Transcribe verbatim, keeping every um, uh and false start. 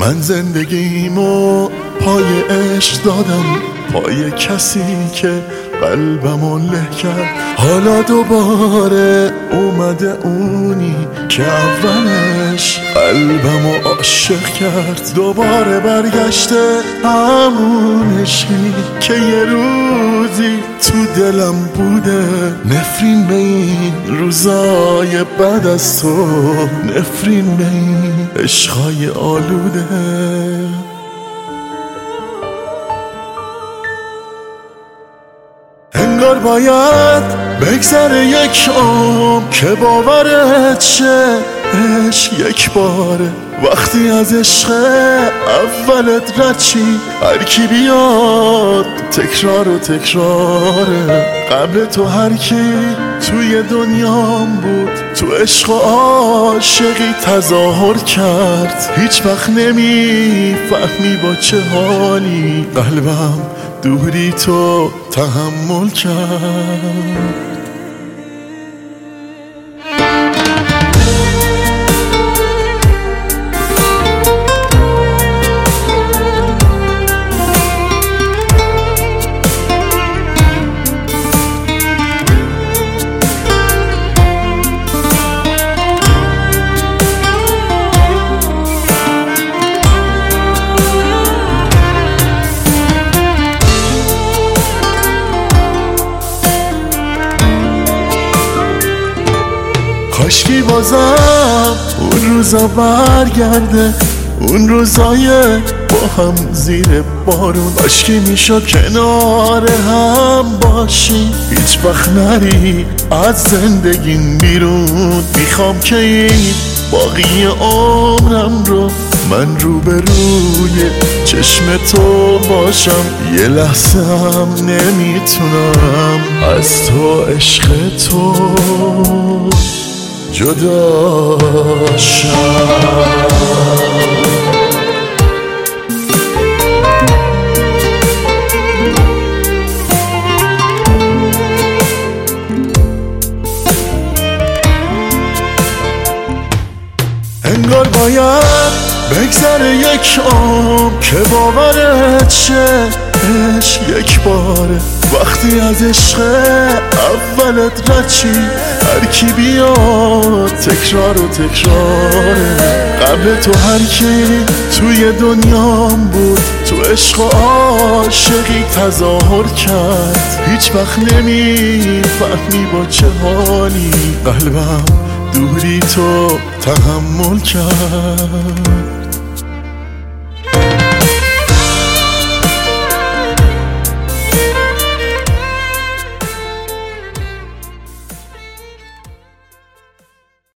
من زندگیمو پای عشق دادم، پای کسی که قلبمو له کرد. حالا دوباره اومده اونی که اولش قلبمو عاشق کرد. دوباره برگشته همون عشقی که یه روزی تو دلم بوده. نفرین به این روزای بعد از تو، نفرین به این عشقای آلوده. انگار باید بگذره یک عمر که باورت شه عشق یک باره. وقتی از عشق اولت رد چی، هر کی بیاد تکرار و تکراره. قبل تو هر کی توی دنیام بود، تو عشق و عاشقی تظاهر کرد. هیچ وقت نمیفهمی با چه حالی قلبم دوری تو تحمل کرد. کاشکی بازم اون روزا برگرده، اون روزای با هم زیر بارون. کاشکی میشد کنار هم باشی، هیچ وقت نری از زندگیم بیرون. میخوام که این باقی عمرم رو من روبروی چشم تو باشم. یه لحظه هم نمیتونم از تو عشق تو جدا شم. انگار باید بگذره یک عمر که باورت شه عشق یک باره. وقتی از عشق اولت رد چی، هر کی بیاد تکرار و تکراره. قبل تو هر کی توی دنیام بود، تو عشق و عاشقی تظاهر کرد. هیچ وقت نمیفهمی با چه حالی قلبم دوری تو تحمل کرد.